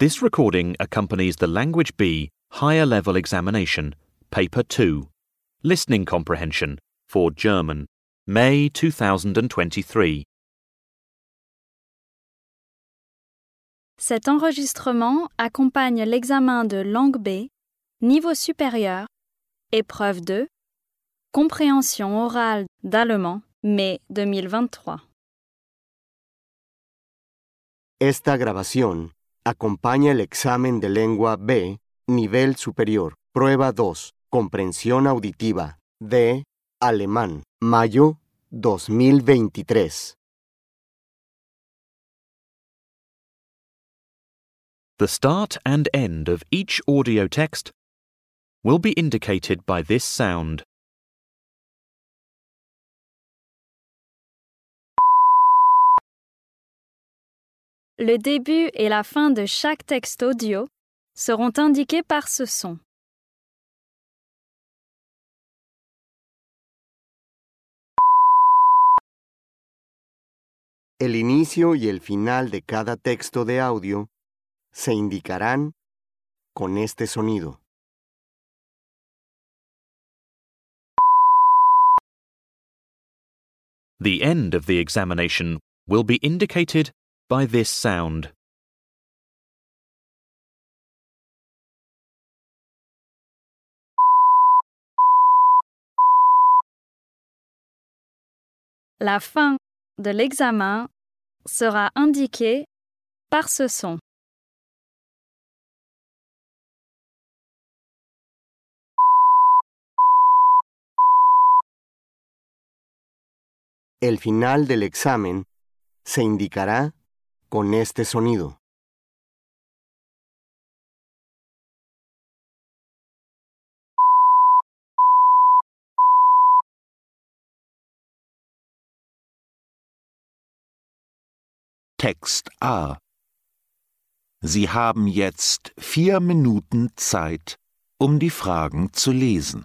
This recording accompanies the Language B Higher Level Examination, Paper 2, Listening Comprehension for German, May 2023. Cet enregistrement accompagne l'examen de langue B, niveau supérieur, épreuve 2, compréhension orale d'allemand, mai 2023. Esta grabación acompaña el examen de lengua B, nivel superior, prueba 2, comprensión auditiva, de alemán, mayo 2023. The start and end of each audio text will be indicated by this sound. Le début et la fin de chaque texte audio seront indiqués par ce son. El inicio y el final de cada texto de audio se indicarán con este sonido. The end of the examination will be indicated by this sound. La fin de l'examen sera indiquée par ce son. El final del examen se indicará con este sonido. Text A. Sie haben jetzt 4 Minuten Zeit, um die Fragen zu lesen.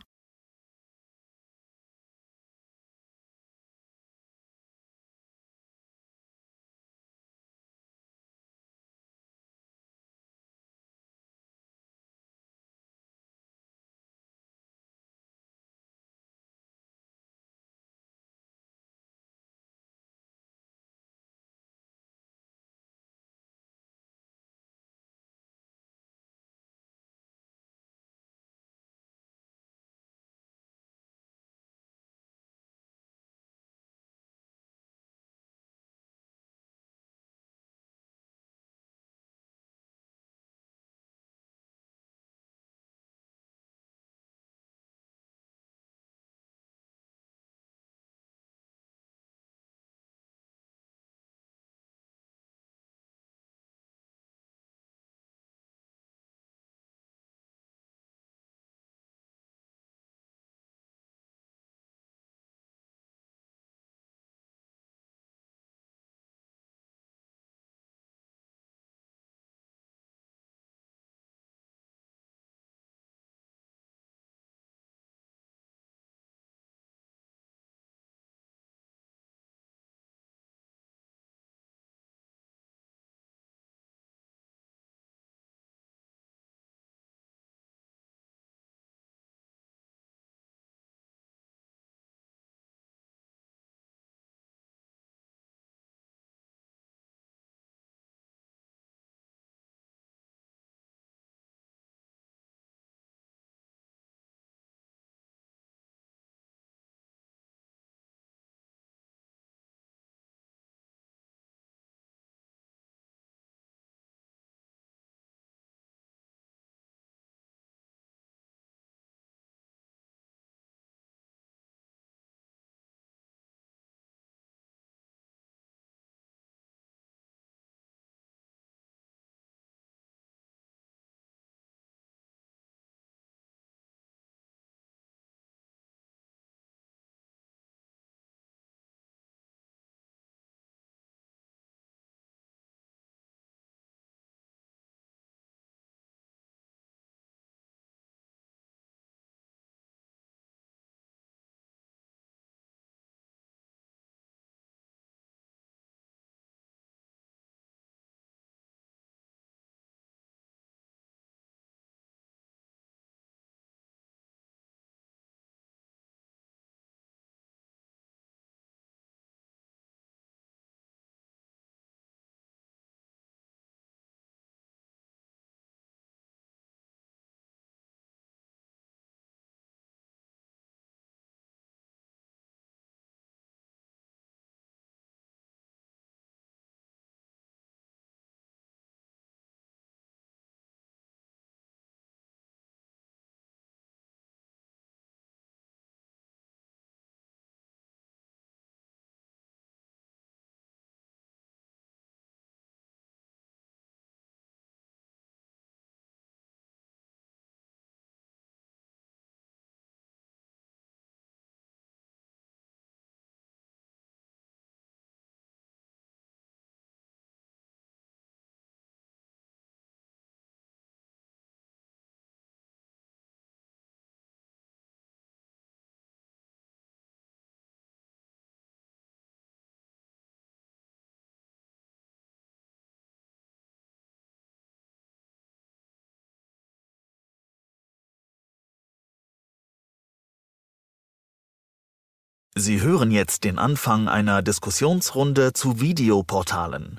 Sie hören jetzt den Anfang einer Diskussionsrunde zu Videoportalen.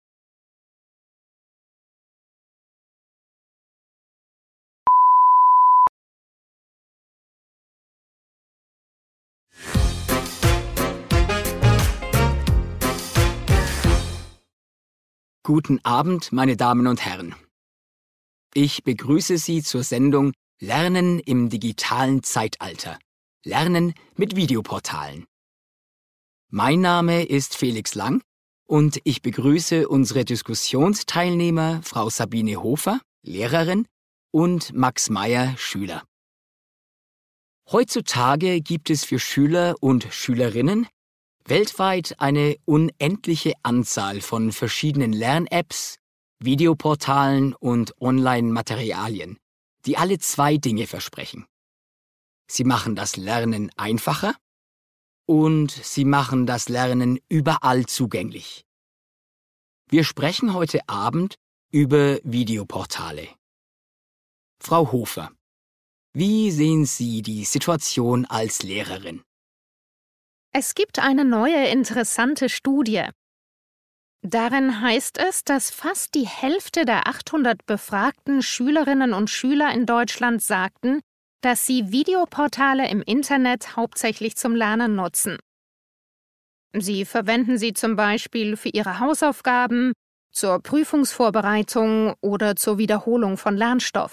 Guten Abend, meine Damen und Herren. Ich begrüße Sie zur Sendung Lernen im digitalen Zeitalter. Lernen mit Videoportalen. Mein Name ist Felix Lang und ich begrüße unsere Diskussionsteilnehmer Frau Sabine Hofer, Lehrerin, und Max Meyer, Schüler. Heutzutage gibt es für Schüler und Schülerinnen weltweit eine unendliche Anzahl von verschiedenen Lern-Apps, Videoportalen und Online-Materialien, die alle zwei Dinge versprechen. Sie machen das Lernen einfacher und sie machen das Lernen überall zugänglich. Wir sprechen heute Abend über Videoportale. Frau Hofer, wie sehen Sie die Situation als Lehrerin? Es gibt eine neue interessante Studie. Darin heißt es, dass fast die Hälfte der 800 befragten Schülerinnen und Schüler in Deutschland sagten, dass sie Videoportale im Internet hauptsächlich zum Lernen nutzen. Sie verwenden sie zum Beispiel für ihre Hausaufgaben, zur Prüfungsvorbereitung oder zur Wiederholung von Lernstoff.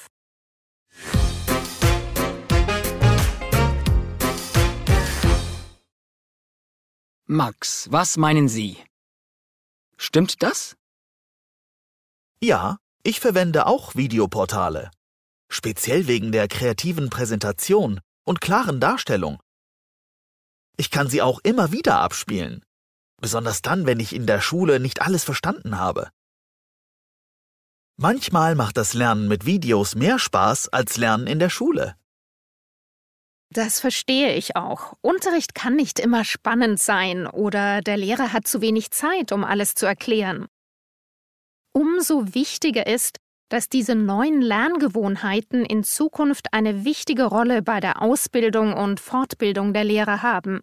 Max, was meinen Sie? Stimmt das? Ja, ich verwende auch Videoportale. Speziell wegen der kreativen Präsentation und klaren Darstellung. Ich kann sie auch immer wieder abspielen. Besonders dann, wenn ich in der Schule nicht alles verstanden habe. Manchmal macht das Lernen mit Videos mehr Spaß als Lernen in der Schule. Das verstehe ich auch. Unterricht kann nicht immer spannend sein oder der Lehrer hat zu wenig Zeit, um alles zu erklären. Umso wichtiger ist, dass diese neuen Lerngewohnheiten in Zukunft eine wichtige Rolle bei der Ausbildung und Fortbildung der Lehrer haben.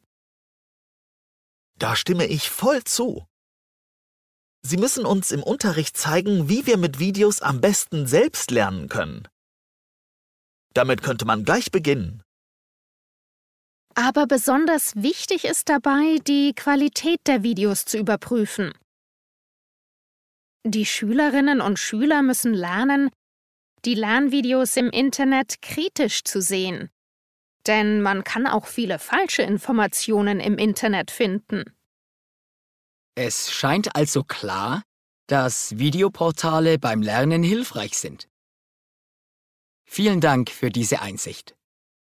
Da stimme ich voll zu. Sie müssen uns im Unterricht zeigen, wie wir mit Videos am besten selbst lernen können. Damit könnte man gleich beginnen. Aber besonders wichtig ist dabei, die Qualität der Videos zu überprüfen. Die Schülerinnen und Schüler müssen lernen, die Lernvideos im Internet kritisch zu sehen. Denn man kann auch viele falsche Informationen im Internet finden. Es scheint also klar, dass Videoportale beim Lernen hilfreich sind. Vielen Dank für diese Einsicht.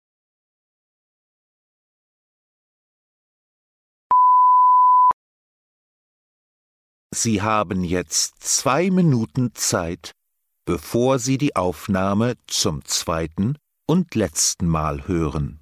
Sie haben jetzt 2 Minuten Zeit, bevor Sie die Aufnahme zum zweiten und letzten Mal hören.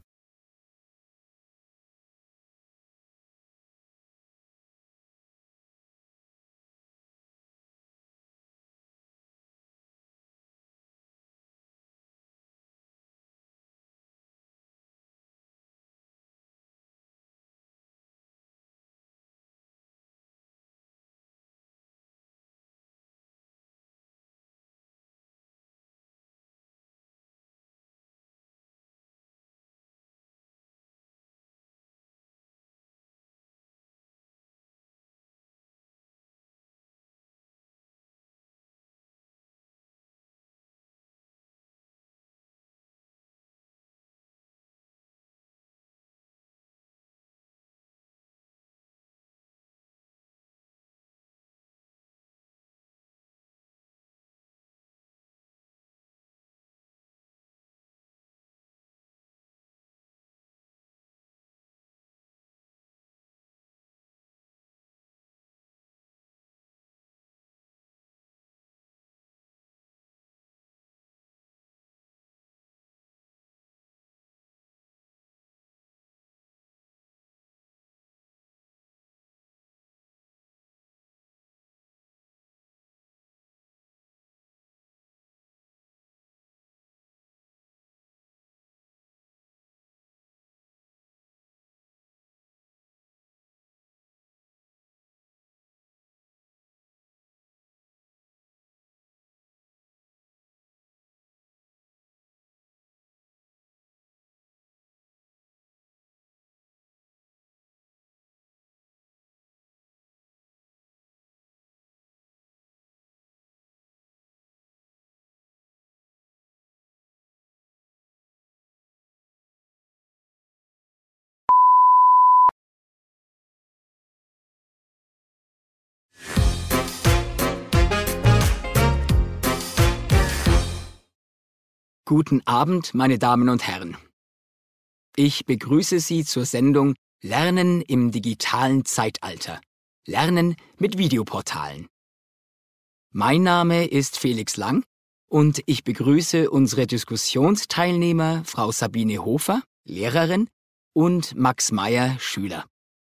Guten Abend, meine Damen und Herren. Ich begrüße Sie zur Sendung Lernen im digitalen Zeitalter. Lernen mit Videoportalen. Mein Name ist Felix Lang und ich begrüße unsere Diskussionsteilnehmer Frau Sabine Hofer, Lehrerin, und Max Meyer, Schüler.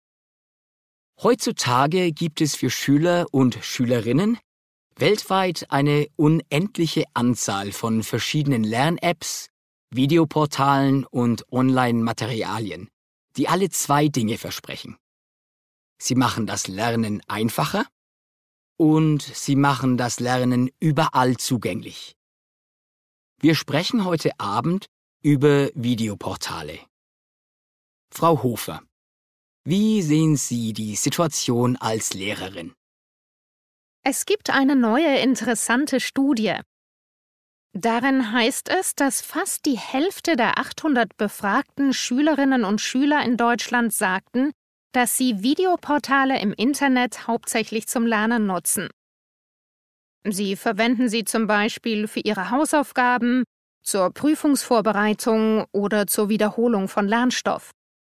Heutzutage gibt es für Schüler und Schülerinnen weltweit eine unendliche Anzahl von verschiedenen Lern-Apps, Videoportalen und Online-Materialien, die alle zwei Dinge versprechen. Sie machen das Lernen einfacher und sie machen das Lernen überall zugänglich. Wir sprechen heute Abend über Videoportale. Frau Hofer, wie sehen Sie die Situation als Lehrerin? Es gibt eine neue interessante Studie. Darin heißt es, dass fast die Hälfte der 800 befragten Schülerinnen und Schüler in Deutschland sagten, dass sie Videoportale im Internet hauptsächlich zum Lernen nutzen. Sie verwenden sie zum Beispiel für ihre Hausaufgaben, zur Prüfungsvorbereitung oder zur Wiederholung von Lernstoff.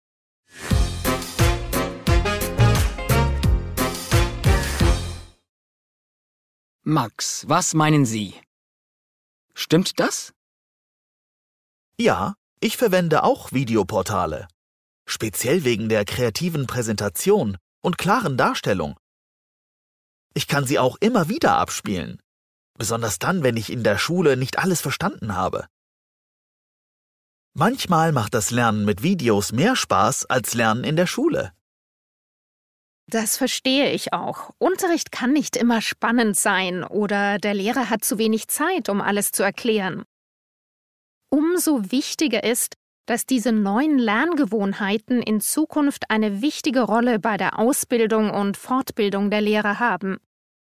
Max, was meinen Sie? Stimmt das? Ja, ich verwende auch Videoportale. Speziell wegen der kreativen Präsentation und klaren Darstellung. Ich kann sie auch immer wieder abspielen. Besonders dann, wenn ich in der Schule nicht alles verstanden habe. Manchmal macht das Lernen mit Videos mehr Spaß als Lernen in der Schule. Das verstehe ich auch. Unterricht kann nicht immer spannend sein oder der Lehrer hat zu wenig Zeit, um alles zu erklären. Umso wichtiger ist, dass diese neuen Lerngewohnheiten in Zukunft eine wichtige Rolle bei der Ausbildung und Fortbildung der Lehrer haben.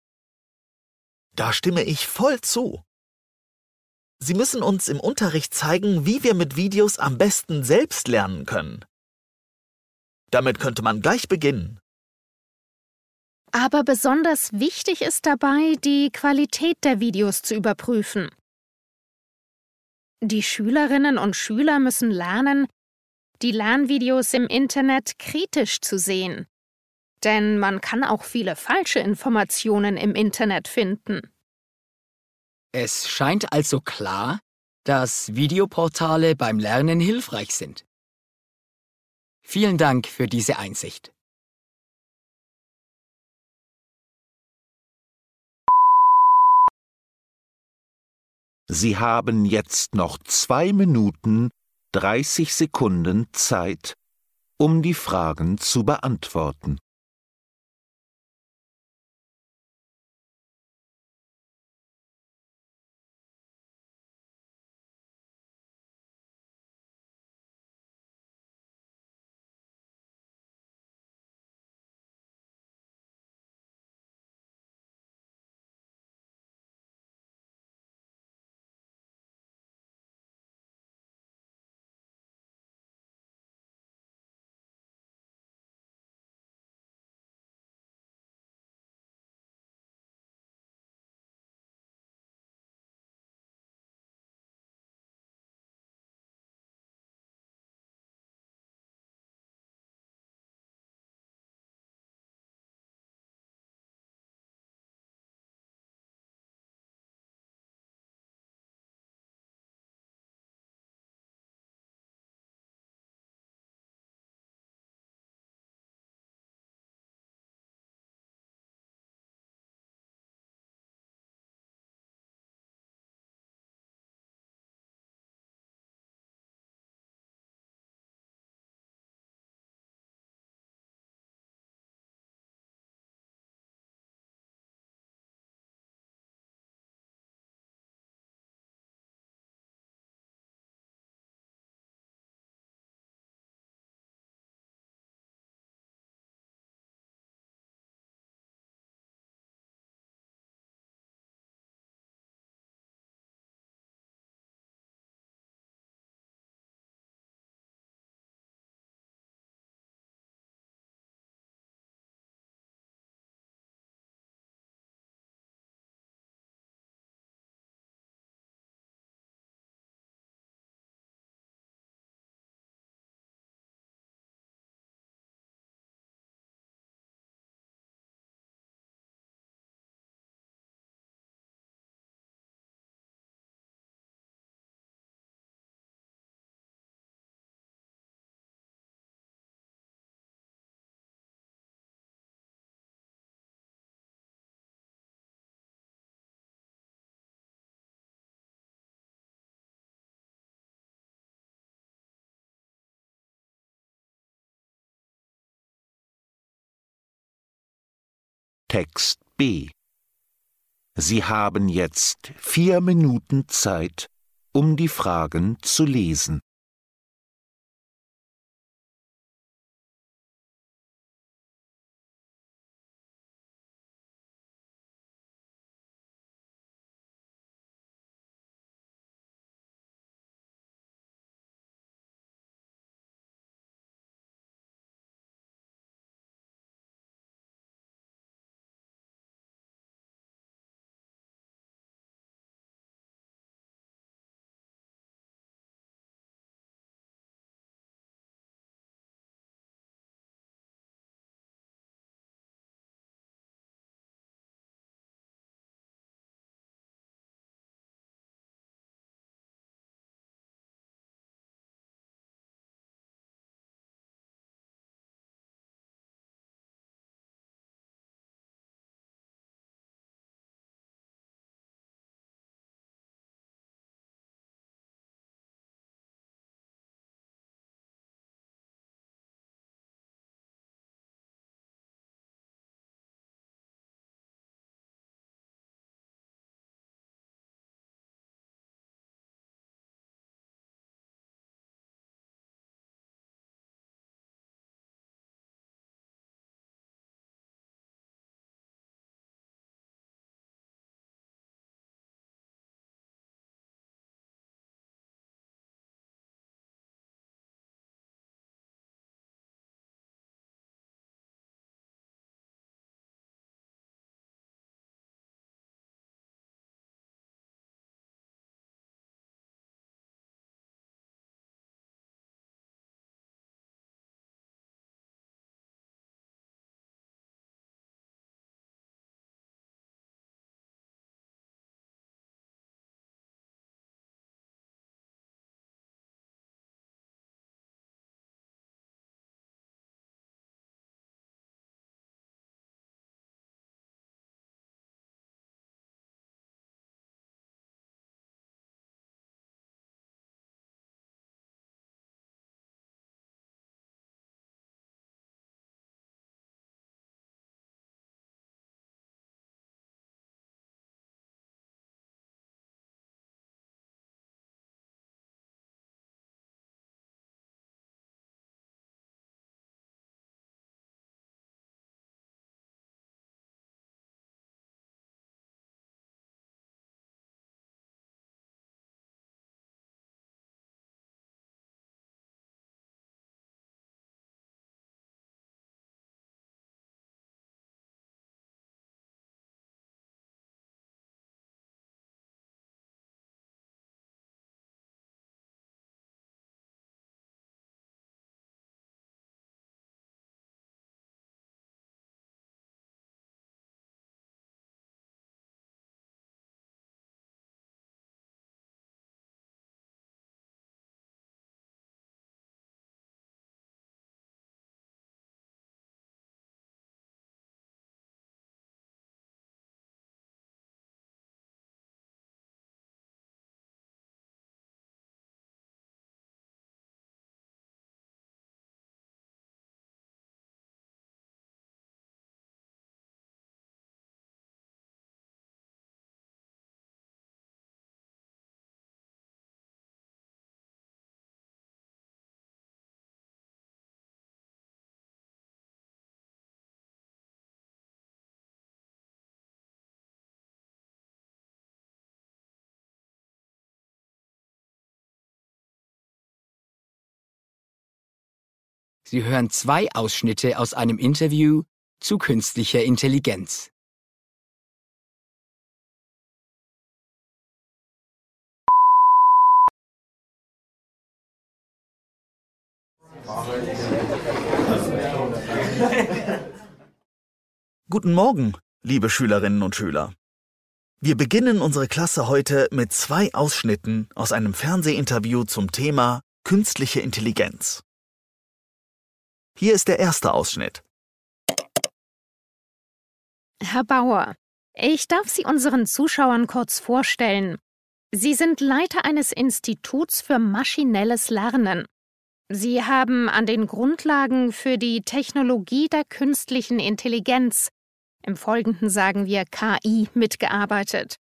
Da stimme ich voll zu. Sie müssen uns im Unterricht zeigen, wie wir mit Videos am besten selbst lernen können. Damit könnte man gleich beginnen. Aber besonders wichtig ist dabei, die Qualität der Videos zu überprüfen. Die Schülerinnen und Schüler müssen lernen, die Lernvideos im Internet kritisch zu sehen. Denn man kann auch viele falsche Informationen im Internet finden. Es scheint also klar, dass Videoportale beim Lernen hilfreich sind. Vielen Dank für diese Einsicht. Sie haben jetzt noch 2 Minuten 30 Sekunden Zeit, um die Fragen zu beantworten. Text B. Sie haben jetzt 4 Minuten Zeit, um die Fragen zu lesen. Sie hören 2 Ausschnitte aus einem Interview zu künstlicher Intelligenz. Guten Morgen, liebe Schülerinnen und Schüler. Wir beginnen unsere Klasse heute mit 2 Ausschnitten aus einem Fernsehinterview zum Thema künstliche Intelligenz. Hier ist der erste Ausschnitt. Herr Bauer, ich darf Sie unseren Zuschauern kurz vorstellen. Sie sind Leiter eines Instituts für maschinelles Lernen. Sie haben an den Grundlagen für die Technologie der künstlichen Intelligenz Im Folgenden sagen wir KI mitgearbeitet.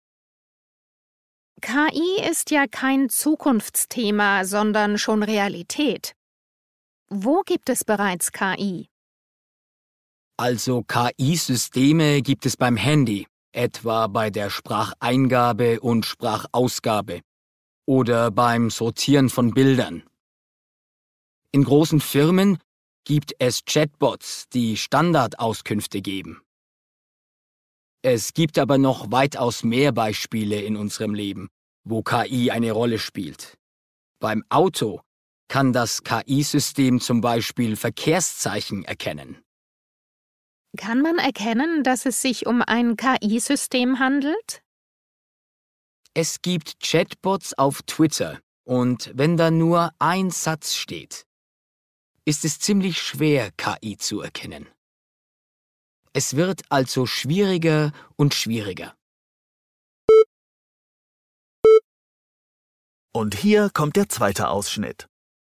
KI ist ja kein Zukunftsthema, sondern schon Realität. Wo gibt es bereits KI? Also KI-Systeme gibt es beim Handy, etwa bei der Spracheingabe und Sprachausgabe oder beim Sortieren von Bildern. In großen Firmen gibt es Chatbots, die Standardauskünfte geben. Es gibt aber noch weitaus mehr Beispiele in unserem Leben, wo KI eine Rolle spielt. Beim Auto kann das KI-System zum Beispiel Verkehrszeichen erkennen. Kann man erkennen, dass es sich um ein KI-System handelt? Es gibt Chatbots auf Twitter und wenn da nur ein Satz steht, ist es ziemlich schwer, KI zu erkennen. Es wird also schwieriger und schwieriger. Und hier kommt der zweite Ausschnitt.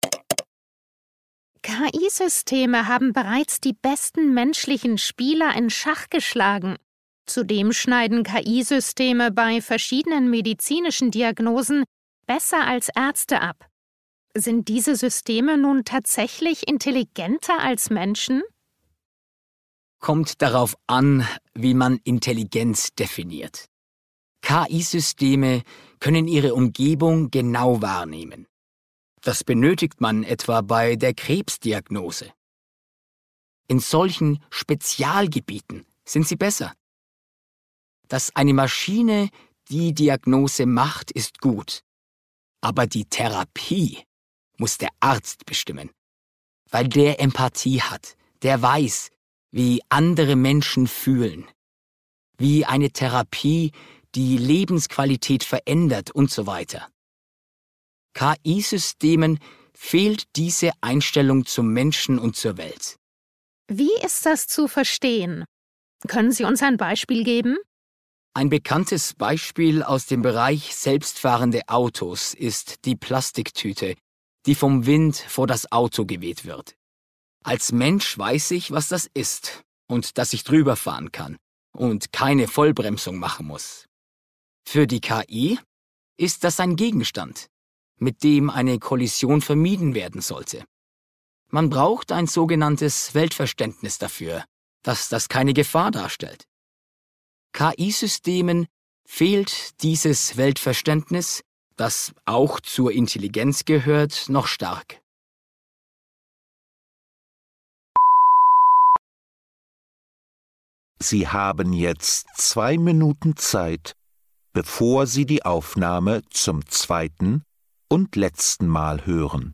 KI-Systeme haben bereits die besten menschlichen Spieler in Schach geschlagen. Zudem schneiden KI-Systeme bei verschiedenen medizinischen Diagnosen besser als Ärzte ab. Sind diese Systeme nun tatsächlich intelligenter als Menschen? Kommt darauf an, wie man Intelligenz definiert. KI-Systeme können ihre Umgebung genau wahrnehmen. Das benötigt man etwa bei der Krebsdiagnose. In solchen Spezialgebieten sind sie besser. Dass eine Maschine die Diagnose macht, ist gut. Aber die Therapie muss der Arzt bestimmen. Weil der Empathie hat, der weiß, wie andere Menschen fühlen. Wie eine Therapie die Lebensqualität verändert und so weiter. KI-Systemen fehlt diese Einstellung zum Menschen und zur Welt. Wie ist das zu verstehen? Können Sie uns ein Beispiel geben? Ein bekanntes Beispiel aus dem Bereich selbstfahrende Autos ist die Plastiktüte, die vom Wind vor das Auto geweht wird. Als Mensch weiß ich, was das ist und dass ich drüber fahren kann und keine Vollbremsung machen muss. Für die KI ist das ein Gegenstand, mit dem eine Kollision vermieden werden sollte. Man braucht ein sogenanntes Weltverständnis dafür, dass das keine Gefahr darstellt. KI-Systemen fehlt dieses Weltverständnis, das auch zur Intelligenz gehört, noch stark. Sie haben jetzt 2 Minuten Zeit, bevor Sie die Aufnahme zum zweiten und letzten Mal hören.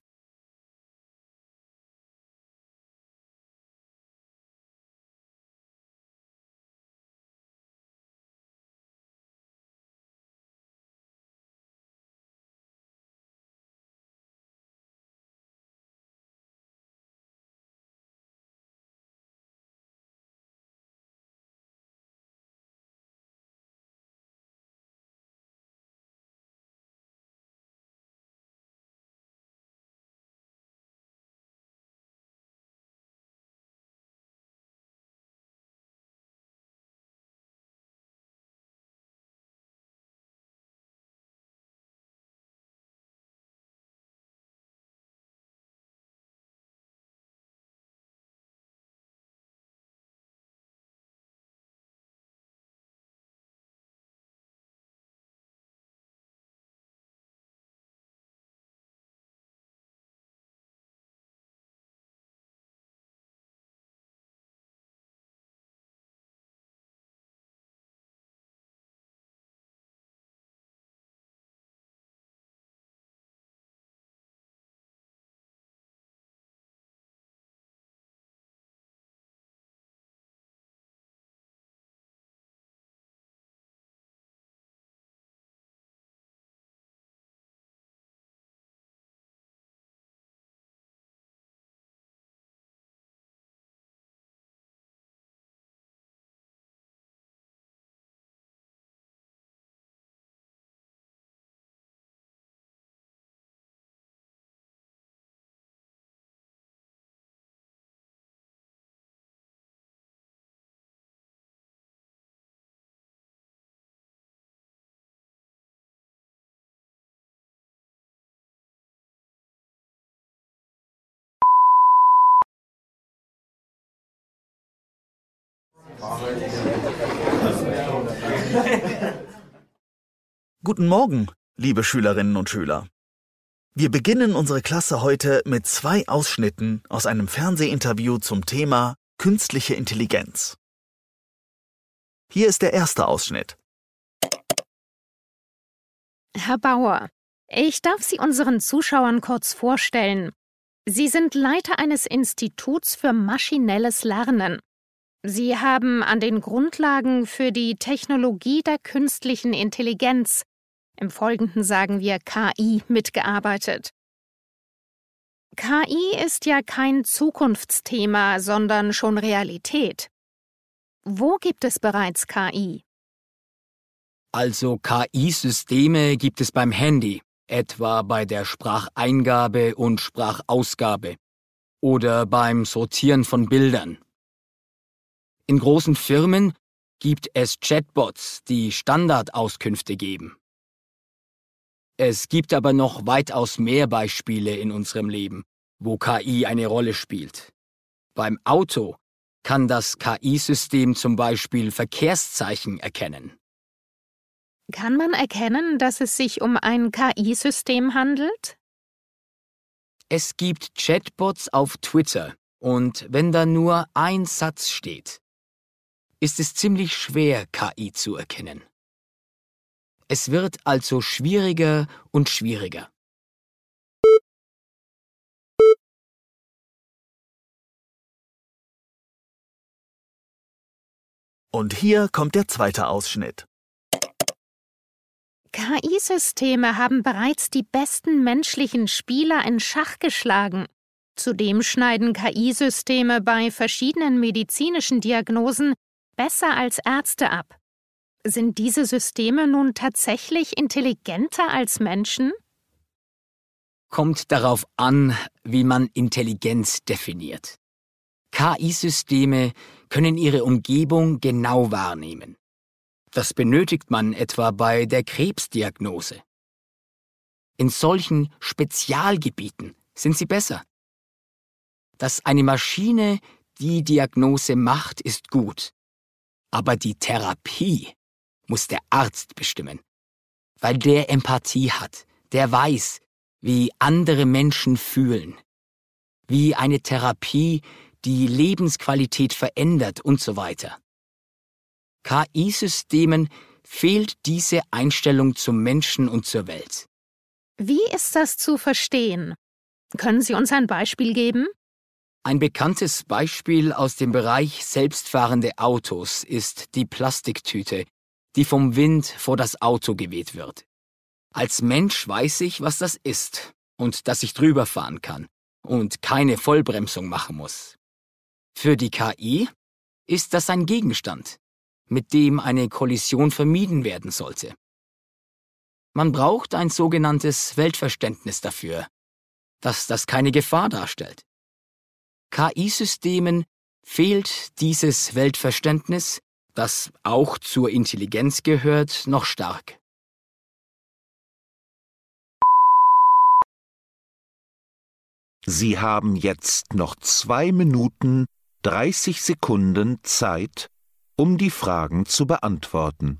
Guten Morgen, liebe Schülerinnen und Schüler. Wir beginnen unsere Klasse heute mit 2 Ausschnitten aus einem Fernsehinterview zum Thema Künstliche Intelligenz. Hier ist der erste Ausschnitt. Herr Bauer, ich darf Sie unseren Zuschauern kurz vorstellen. Sie sind Leiter eines Instituts für maschinelles Lernen. Sie haben an den Grundlagen für die Technologie der künstlichen Intelligenz, im Folgenden sagen wir KI, mitgearbeitet. KI ist ja kein Zukunftsthema, sondern schon Realität. Wo gibt es bereits KI? Also KI-Systeme gibt es beim Handy, etwa bei der Spracheingabe und Sprachausgabe oder beim Sortieren von Bildern. In großen Firmen gibt es Chatbots, die Standardauskünfte geben. Es gibt aber noch weitaus mehr Beispiele in unserem Leben, wo KI eine Rolle spielt. Beim Auto kann das KI-System zum Beispiel Verkehrszeichen erkennen. Kann man erkennen, dass es sich um ein KI-System handelt? Es gibt Chatbots auf Twitter und wenn da nur ein Satz steht, ist es ziemlich schwer, KI zu erkennen. Es wird also schwieriger und schwieriger. Und hier kommt der zweite Ausschnitt. KI-Systeme haben bereits die besten menschlichen Spieler in Schach geschlagen. Zudem schneiden KI-Systeme bei verschiedenen medizinischen Diagnosen besser als Ärzte ab. Sind diese Systeme nun tatsächlich intelligenter als Menschen? Kommt darauf an, wie man Intelligenz definiert. KI-Systeme können ihre Umgebung genau wahrnehmen. Das benötigt man etwa bei der Krebsdiagnose. In solchen Spezialgebieten sind sie besser. Dass eine Maschine die Diagnose macht, ist gut. Aber die Therapie muss der Arzt bestimmen, weil der Empathie hat, der weiß, wie andere Menschen fühlen, wie eine Therapie die Lebensqualität verändert und so weiter. KI-Systemen fehlt diese Einstellung zum Menschen und zur Welt. Wie ist das zu verstehen? Können Sie uns ein Beispiel geben? Ein bekanntes Beispiel aus dem Bereich selbstfahrende Autos ist die Plastiktüte, die vom Wind vor das Auto geweht wird. Als Mensch weiß ich, was das ist und dass ich drüber fahren kann und keine Vollbremsung machen muss. Für die KI ist das ein Gegenstand, mit dem eine Kollision vermieden werden sollte. Man braucht ein sogenanntes Weltverständnis dafür, dass das keine Gefahr darstellt. KI-Systemen fehlt dieses Weltverständnis, das auch zur Intelligenz gehört, noch stark. Sie haben jetzt noch 2 Minuten 30 Sekunden Zeit, um die Fragen zu beantworten.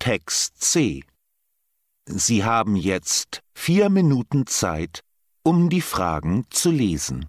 Text C. Sie haben jetzt 4 Minuten Zeit, um die Fragen zu lesen.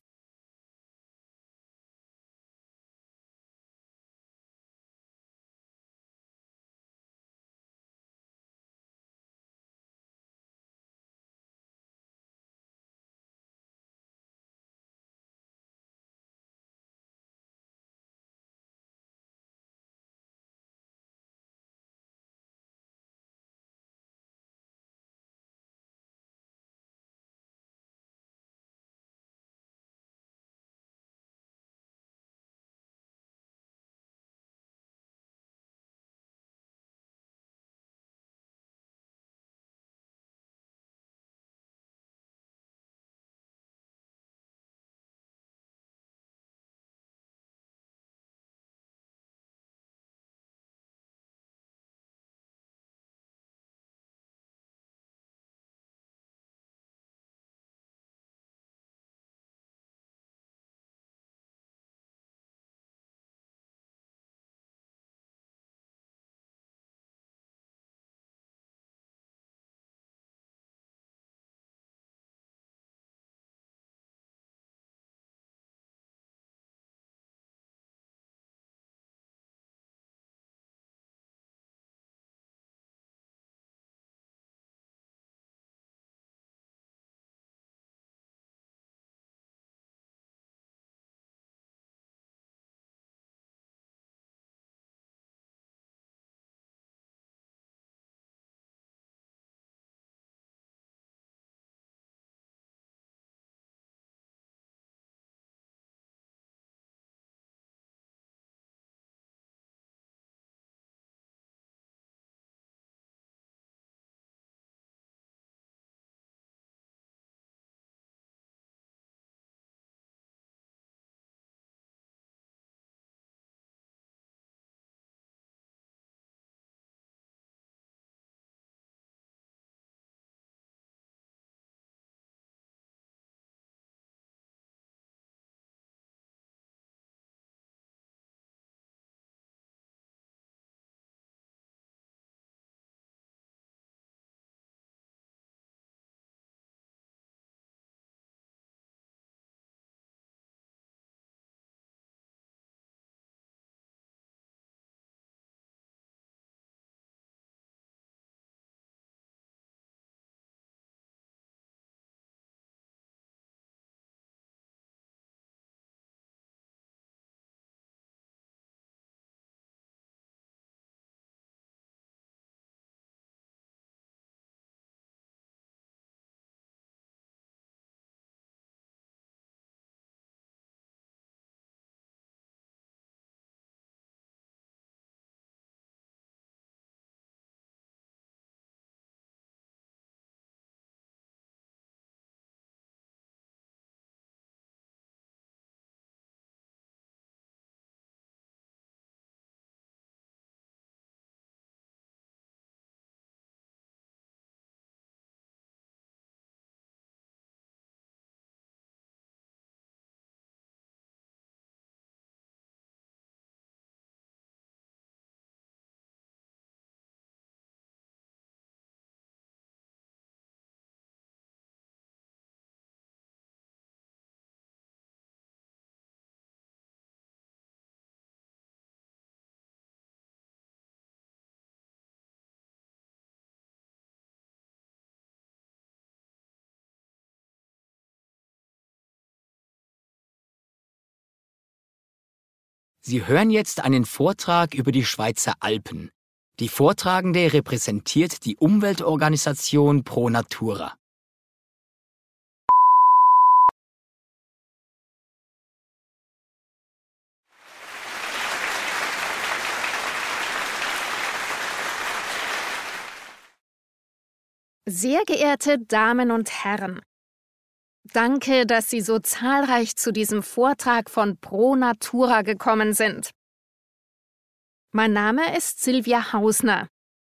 Sie hören jetzt einen Vortrag über die Schweizer Alpen. Die Vortragende repräsentiert die Umweltorganisation Pro Natura. Sehr geehrte Damen und Herren, danke, dass Sie so zahlreich zu diesem Vortrag von Pro Natura gekommen sind. Mein Name ist Silvia Hausner.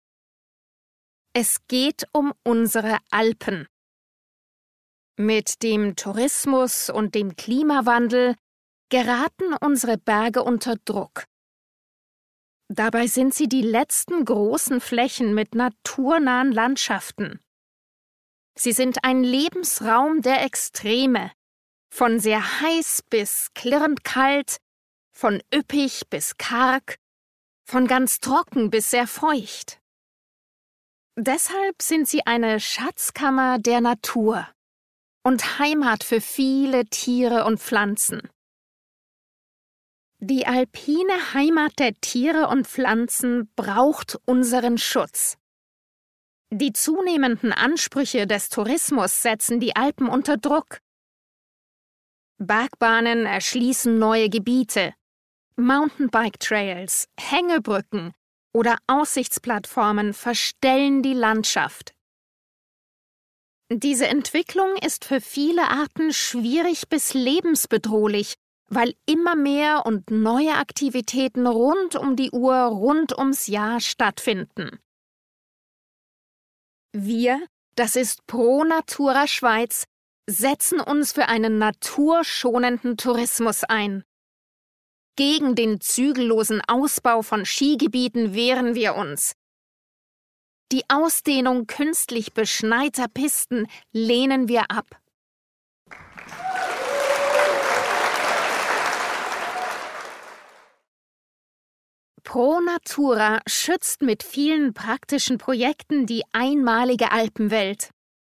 Es geht um unsere Alpen. Mit dem Tourismus und dem Klimawandel geraten unsere Berge unter Druck. Dabei sind sie die letzten großen Flächen mit naturnahen Landschaften. Sie sind ein Lebensraum der Extreme, von sehr heiß bis klirrend kalt, von üppig bis karg, von ganz trocken bis sehr feucht. Deshalb sind sie eine Schatzkammer der Natur und Heimat für viele Tiere und Pflanzen. Die alpine Heimat der Tiere und Pflanzen braucht unseren Schutz. Die zunehmenden Ansprüche des Tourismus setzen die Alpen unter Druck. Bergbahnen erschließen neue Gebiete, Mountainbike-Trails, Hängebrücken oder Aussichtsplattformen verstellen die Landschaft. Diese Entwicklung ist für viele Arten schwierig bis lebensbedrohlich, weil immer mehr und neue Aktivitäten rund um die Uhr, rund ums Jahr stattfinden. Wir, das ist Pro Natura Schweiz, setzen uns für einen naturschonenden Tourismus ein. Gegen den zügellosen Ausbau von Skigebieten wehren wir uns. Die Ausdehnung künstlich beschneiter Pisten lehnen wir ab. Pro Natura schützt mit vielen praktischen Projekten die einmalige Alpenwelt.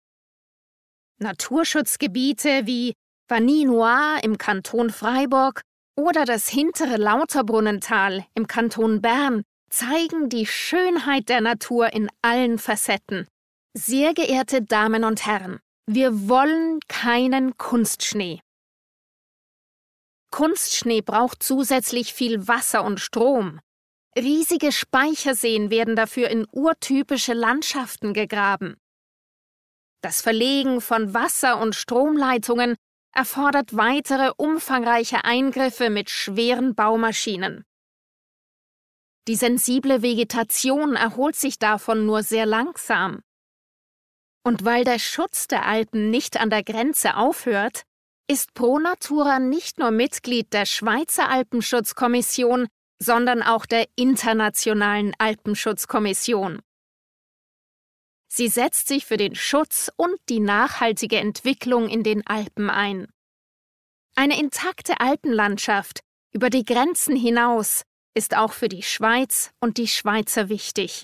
Naturschutzgebiete wie Vanille Noire im Kanton Freiburg oder das hintere Lauterbrunnental im Kanton Bern zeigen die Schönheit der Natur in allen Facetten. Sehr geehrte Damen und Herren, wir wollen keinen Kunstschnee. Kunstschnee braucht zusätzlich viel Wasser und Strom. Riesige Speicherseen werden dafür in urtypische Landschaften gegraben. Das Verlegen von Wasser- und Stromleitungen erfordert weitere umfangreiche Eingriffe mit schweren Baumaschinen. Die sensible Vegetation erholt sich davon nur sehr langsam. Und weil der Schutz der Alpen nicht an der Grenze aufhört, ist Pro Natura nicht nur Mitglied der Schweizer Alpenschutzkommission, sondern auch der Internationalen Alpenschutzkommission. Sie setzt sich für den Schutz und die nachhaltige Entwicklung in den Alpen ein. Eine intakte Alpenlandschaft über die Grenzen hinaus ist auch für die Schweiz und die Schweizer wichtig.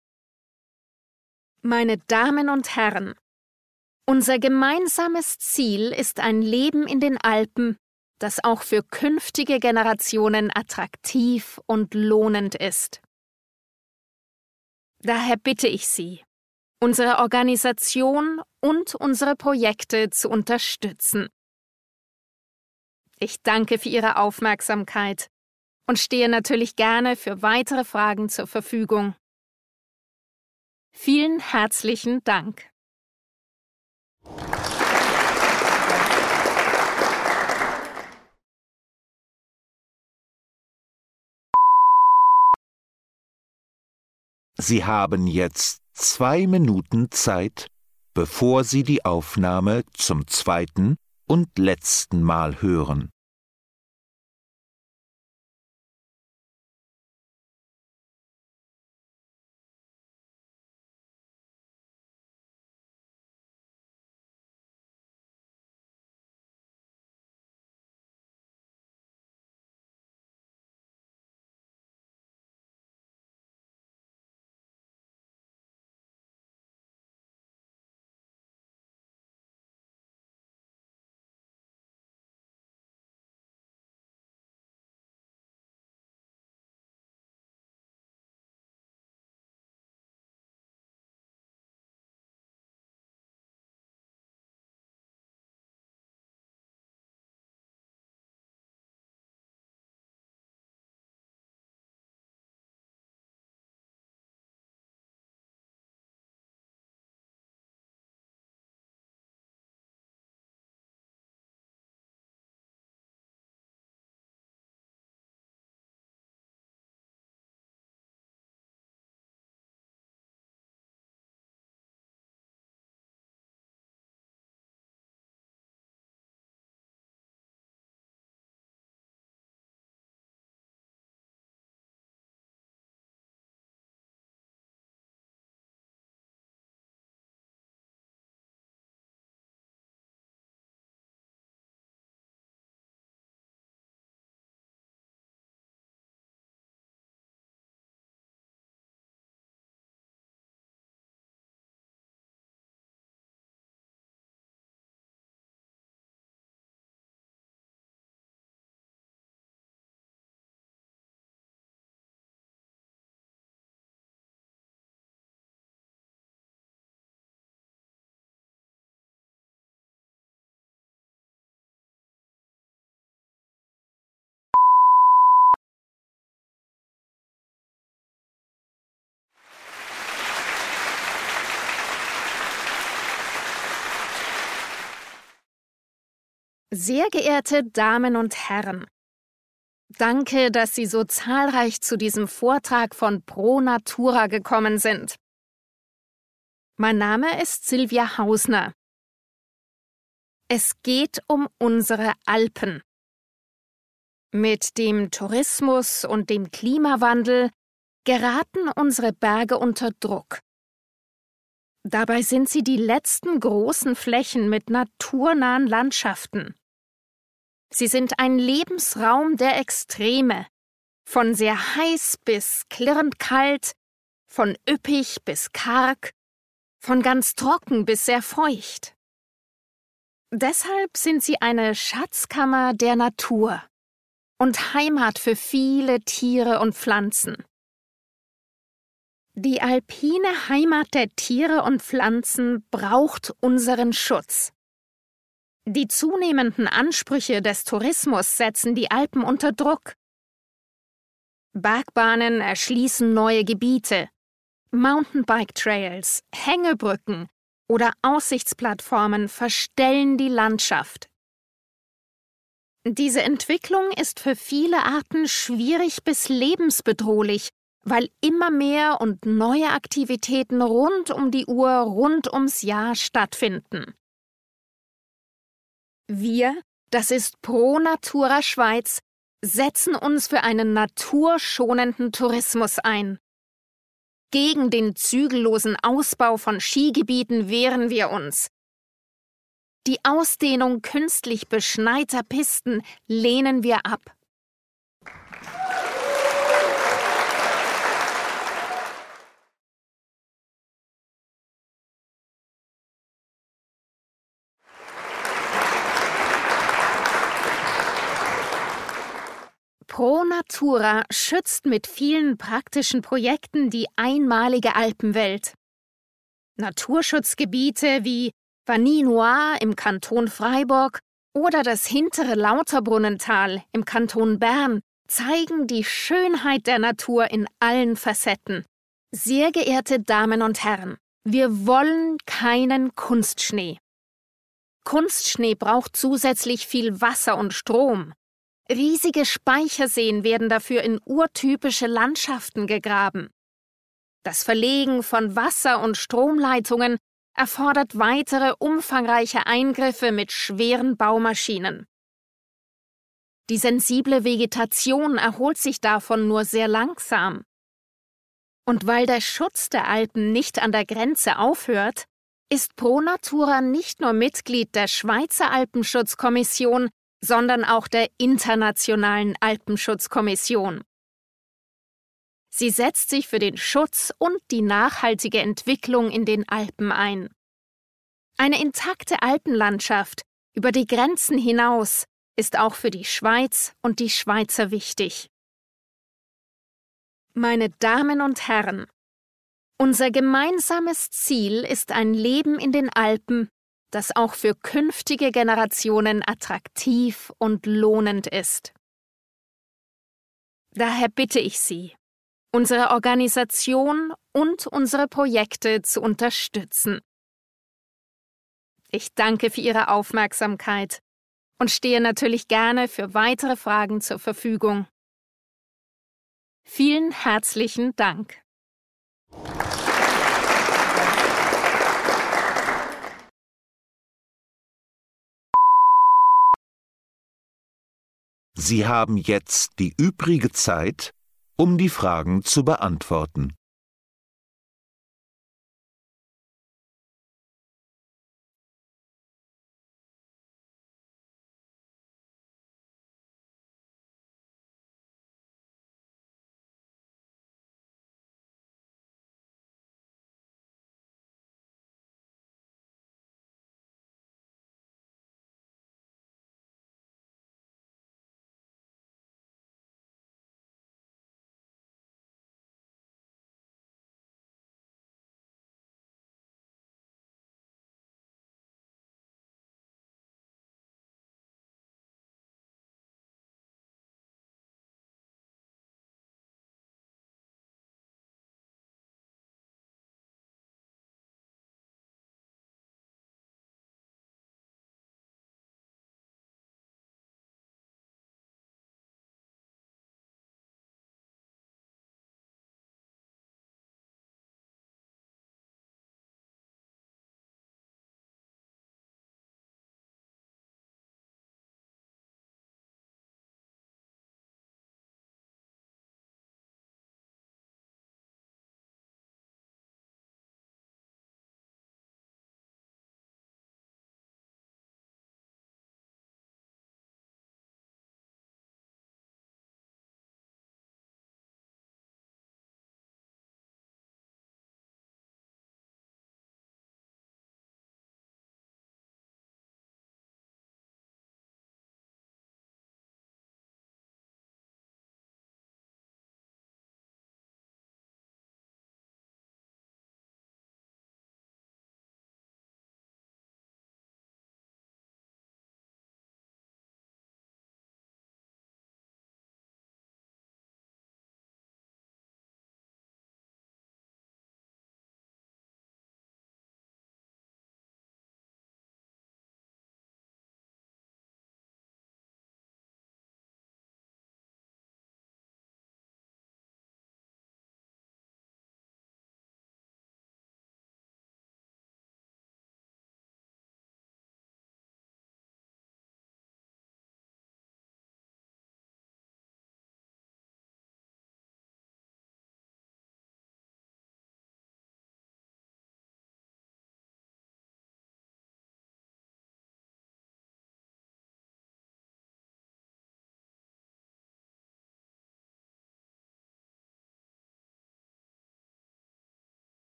Meine Damen und Herren, unser gemeinsames Ziel ist ein Leben in den Alpen, das auch für künftige Generationen attraktiv und lohnend ist. Daher bitte ich Sie, unsere Organisation und unsere Projekte zu unterstützen. Ich danke für Ihre Aufmerksamkeit und stehe natürlich gerne für weitere Fragen zur Verfügung. Vielen herzlichen Dank. Sie haben jetzt 2 Minuten Zeit, bevor Sie die Aufnahme zum zweiten und letzten Mal hören. Sehr geehrte Damen und Herren, danke, dass Sie so zahlreich zu diesem Vortrag von Pro Natura gekommen sind. Mein Name ist Silvia Hausner. Es geht um unsere Alpen. Mit dem Tourismus und dem Klimawandel geraten unsere Berge unter Druck. Dabei sind sie die letzten großen Flächen mit naturnahen Landschaften. Sie sind ein Lebensraum der Extreme, von sehr heiß bis klirrend kalt, von üppig bis karg, von ganz trocken bis sehr feucht. Deshalb sind sie eine Schatzkammer der Natur und Heimat für viele Tiere und Pflanzen. Die alpine Heimat der Tiere und Pflanzen braucht unseren Schutz. Die zunehmenden Ansprüche des Tourismus setzen die Alpen unter Druck. Bergbahnen erschließen neue Gebiete, Mountainbike-Trails, Hängebrücken oder Aussichtsplattformen verstellen die Landschaft. Diese Entwicklung ist für viele Arten schwierig bis lebensbedrohlich, weil immer mehr und neue Aktivitäten rund um die Uhr, rund ums Jahr stattfinden. Wir, das ist Pro Natura Schweiz, setzen uns für einen naturschonenden Tourismus ein. Gegen den zügellosen Ausbau von Skigebieten wehren wir uns. Die Ausdehnung künstlich beschneiter Pisten lehnen wir ab. Pro Natura schützt mit vielen praktischen Projekten die einmalige Alpenwelt. Naturschutzgebiete wie Vanille Noire im Kanton Freiburg oder das hintere Lauterbrunnental im Kanton Bern zeigen die Schönheit der Natur in allen Facetten. Sehr geehrte Damen und Herren, wir wollen keinen Kunstschnee. Kunstschnee braucht zusätzlich viel Wasser und Strom. Riesige Speicherseen werden dafür in urtypische Landschaften gegraben. Das Verlegen von Wasser- und Stromleitungen erfordert weitere umfangreiche Eingriffe mit schweren Baumaschinen. Die sensible Vegetation erholt sich davon nur sehr langsam. Und weil der Schutz der Alpen nicht an der Grenze aufhört, ist Pro Natura nicht nur Mitglied der Schweizer Alpenschutzkommission, sondern auch der Internationalen Alpenschutzkommission. Sie setzt sich für den Schutz und die nachhaltige Entwicklung in den Alpen ein. Eine intakte Alpenlandschaft über die Grenzen hinaus ist auch für die Schweiz und die Schweizer wichtig. Meine Damen und Herren, unser gemeinsames Ziel ist ein Leben in den Alpen, das auch für künftige Generationen attraktiv und lohnend ist. Daher bitte ich Sie, unsere Organisation und unsere Projekte zu unterstützen. Ich danke für Ihre Aufmerksamkeit und stehe natürlich gerne für weitere Fragen zur Verfügung. Vielen herzlichen Dank. Sie haben jetzt die übrige Zeit, um die Fragen zu beantworten.